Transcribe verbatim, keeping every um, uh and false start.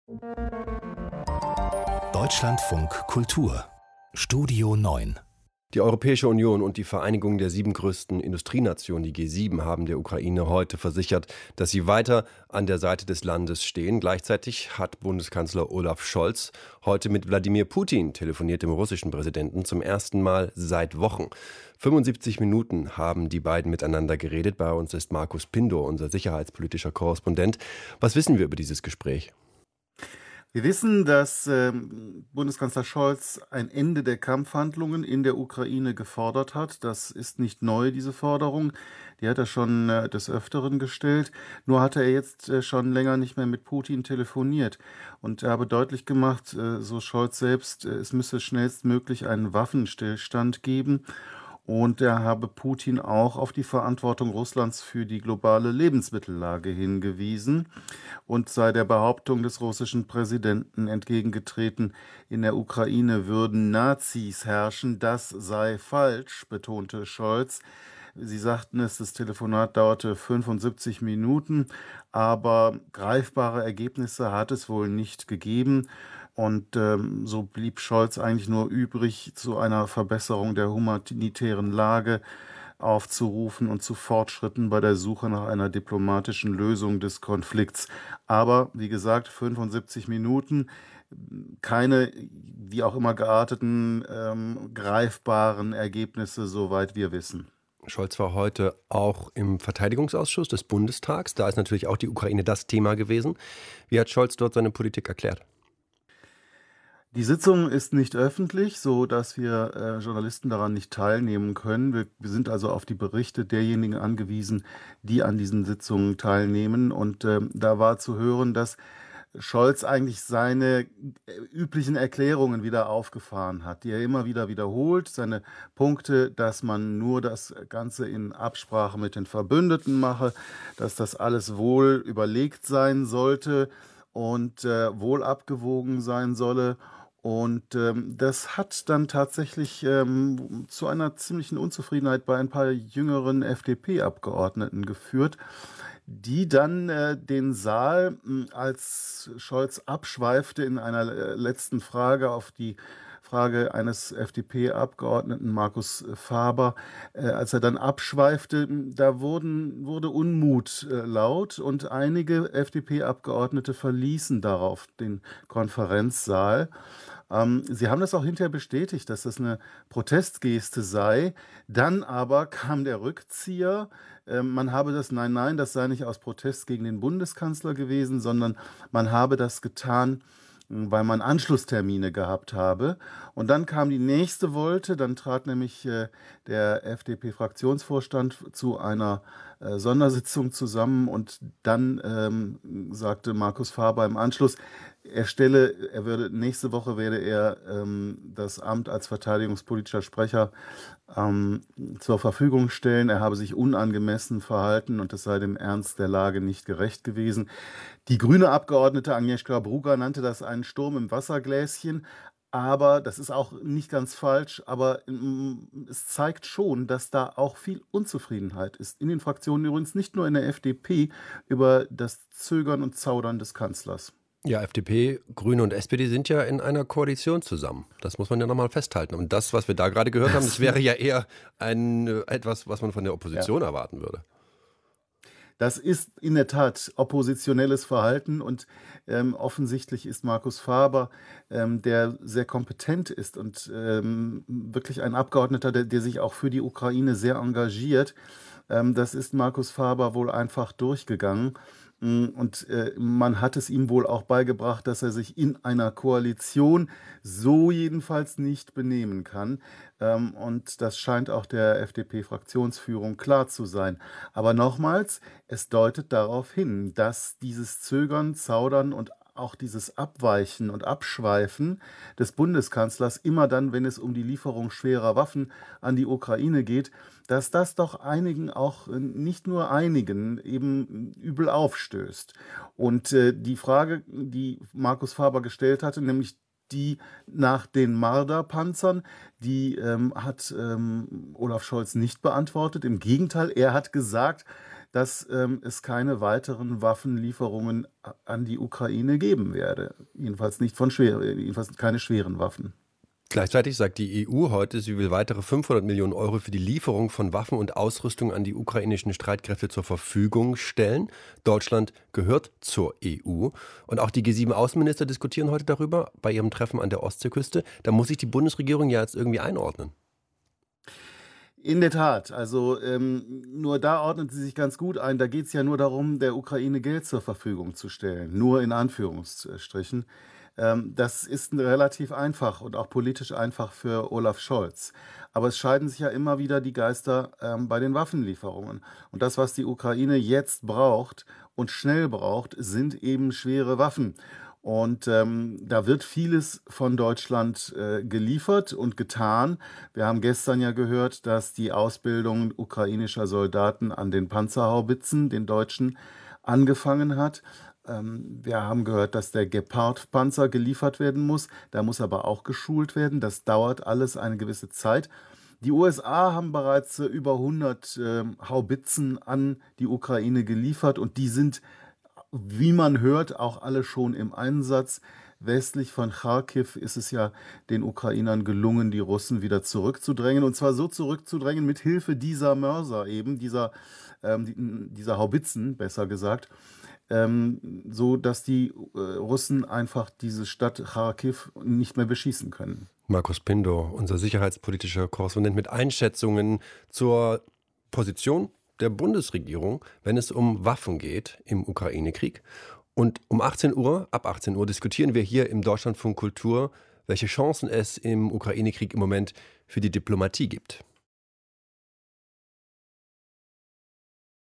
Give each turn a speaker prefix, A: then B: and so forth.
A: Deutschlandfunk Kultur Studio neun.
B: Die Europäische Union und die Vereinigung der sieben größten Industrienationen, die G sieben, haben der Ukraine heute versichert, dass sie weiter an der Seite des Landes stehen. Gleichzeitig hat Bundeskanzler Olaf Scholz heute mit Wladimir Putin telefoniert, dem russischen Präsidenten, zum ersten Mal seit Wochen. fünfundsiebzig Minuten haben die beiden miteinander geredet. Bei uns ist Markus Pindor, unser sicherheitspolitischer Korrespondent. Was wissen wir über dieses Gespräch?
C: Wir wissen, dass äh, Bundeskanzler Scholz ein Ende der Kampfhandlungen in der Ukraine gefordert hat. Das ist nicht neu, diese Forderung. Die hat er schon äh, des Öfteren gestellt. Nur hatte er jetzt äh, schon länger nicht mehr mit Putin telefoniert. Und er habe deutlich gemacht, äh, so Scholz selbst, äh, es müsse schnellstmöglich einen Waffenstillstand geben. Und er habe Putin auch auf die Verantwortung Russlands für die globale Lebensmittellage hingewiesen und sei der Behauptung des russischen Präsidenten entgegengetreten, in der Ukraine würden Nazis herrschen. Das sei falsch, betonte Scholz. Sie sagten es, das Telefonat dauerte fünfundsiebzig Minuten, aber greifbare Ergebnisse hat es wohl nicht gegeben. Und ähm, so blieb Scholz eigentlich nur übrig, zu einer Verbesserung der humanitären Lage aufzurufen und zu Fortschritten bei der Suche nach einer diplomatischen Lösung des Konflikts. Aber, wie gesagt, fünfundsiebzig Minuten, keine, wie auch immer gearteten, ähm, greifbaren Ergebnisse, soweit wir wissen.
B: Scholz war heute auch im Verteidigungsausschuss des Bundestags. Da ist natürlich auch die Ukraine das Thema gewesen. Wie hat Scholz dort seine Politik erklärt?
C: Die Sitzung ist nicht öffentlich, so dass wir äh, Journalisten daran nicht teilnehmen können. Wir, wir sind also auf die Berichte derjenigen angewiesen, die an diesen Sitzungen teilnehmen. Und äh, da war zu hören, dass Scholz eigentlich seine üblichen Erklärungen wieder aufgefahren hat, die er immer wieder wiederholt. Seine Punkte, dass man nur das Ganze in Absprache mit den Verbündeten mache, dass das alles wohl überlegt sein sollte und äh, wohl abgewogen sein solle. Und ähm, das hat dann tatsächlich ähm, zu einer ziemlichen Unzufriedenheit bei ein paar jüngeren F D P-Abgeordneten geführt, die dann äh, den Saal, mh, als Scholz abschweifte in einer äh, letzten Frage auf die Frage eines F D P-Abgeordneten, Markus Faber, äh, als er dann abschweifte, da wurden, wurde Unmut äh, laut und einige F D P-Abgeordnete verließen darauf den Konferenzsaal. Ähm, sie haben das auch hinterher bestätigt, dass das eine Protestgeste sei. Dann aber kam der Rückzieher. Äh, man habe das, nein, nein, das sei nicht aus Protest gegen den Bundeskanzler gewesen, sondern man habe das getan, weil man Anschlusstermine gehabt habe. Und dann kam die nächste Wolte, dann trat nämlich äh, der F D P-Fraktionsvorstand zu einer äh, Sondersitzung zusammen und dann ähm, sagte Markus Faber im Anschluss, er stelle, er würde, nächste Woche werde er ähm, das Amt als verteidigungspolitischer Sprecher ähm, zur Verfügung stellen. Er habe sich unangemessen verhalten und es sei dem Ernst der Lage nicht gerecht gewesen. Die grüne Abgeordnete Agnieszka Bruga nannte das einen Sturm im Wassergläschen. Aber das ist auch nicht ganz falsch, aber mm, es zeigt schon, dass da auch viel Unzufriedenheit ist. In den Fraktionen übrigens, nicht nur in der F D P, über das Zögern und Zaudern des Kanzlers.
B: Ja, F D P, Grüne und S P D sind ja in einer Koalition zusammen. Das muss man ja nochmal festhalten. Und das, was wir da gerade gehört haben, das wäre ja eher ein, etwas, was man von der Opposition ja. erwarten würde.
C: Das ist in der Tat oppositionelles Verhalten und ähm, offensichtlich ist Markus Faber, ähm, der sehr kompetent ist und ähm, wirklich ein Abgeordneter, der, der sich auch für die Ukraine sehr engagiert. Ähm, das ist Markus Faber wohl einfach durchgegangen. Und äh, man hat es ihm wohl auch beigebracht, dass er sich in einer Koalition so jedenfalls nicht benehmen kann. Ähm, und das scheint auch der F D P-Fraktionsführung klar zu sein. Aber nochmals, es deutet darauf hin, dass dieses Zögern, Zaudern und auch dieses Abweichen und Abschweifen des Bundeskanzlers, immer dann, wenn es um die Lieferung schwerer Waffen an die Ukraine geht, dass das doch einigen, auch nicht nur einigen, eben übel aufstößt. Und äh, die Frage, die Markus Faber gestellt hatte, nämlich die nach den Marder-Panzern, die ähm, hat ähm, Olaf Scholz nicht beantwortet. Im Gegenteil, er hat gesagt, dass ähm, es keine weiteren Waffenlieferungen an die Ukraine geben werde. Jedenfalls nicht von schwer, jedenfalls keine schweren Waffen.
B: Gleichzeitig sagt die E U heute, sie will weitere fünfhundert Millionen Euro für die Lieferung von Waffen und Ausrüstung an die ukrainischen Streitkräfte zur Verfügung stellen. Deutschland gehört zur E U. Und auch die G sieben Außenminister diskutieren heute darüber bei ihrem Treffen an der Ostseeküste. Da muss sich die Bundesregierung ja jetzt irgendwie einordnen.
C: In der Tat, also ähm, nur da ordnet sie sich ganz gut ein. Da geht es ja nur darum, der Ukraine Geld zur Verfügung zu stellen, nur in Anführungsstrichen. Ähm, das ist relativ einfach und auch politisch einfach für Olaf Scholz. Aber es scheiden sich ja immer wieder die Geister ähm, bei den Waffenlieferungen. Und das, was die Ukraine jetzt braucht und schnell braucht, sind eben schwere Waffen. Und ähm, da wird vieles von Deutschland äh, geliefert und getan. Wir haben gestern ja gehört, dass die Ausbildung ukrainischer Soldaten an den Panzerhaubitzen, den deutschen, angefangen hat. Ähm, wir haben gehört, dass der Gepard-Panzer geliefert werden muss. Da muss aber auch geschult werden. Das dauert alles eine gewisse Zeit. Die U S A haben bereits äh, über hundert äh, Haubitzen an die Ukraine geliefert und die sind, wie man hört, auch alle schon im Einsatz. Westlich von Charkiw ist es ja den Ukrainern gelungen, die Russen wieder zurückzudrängen. Und zwar so zurückzudrängen mit Hilfe dieser Mörser eben, dieser, ähm, dieser Haubitzen, besser gesagt, ähm, so dass die äh, Russen einfach diese Stadt Charkiw nicht mehr beschießen können.
B: Markus Pindo, unser sicherheitspolitischer Korrespondent mit Einschätzungen zur Position der Bundesregierung, wenn es um Waffen geht im Ukraine-Krieg. Und um achtzehn Uhr, ab achtzehn Uhr, diskutieren wir hier im Deutschlandfunk Kultur, welche Chancen es im Ukraine-Krieg im Moment für die Diplomatie gibt.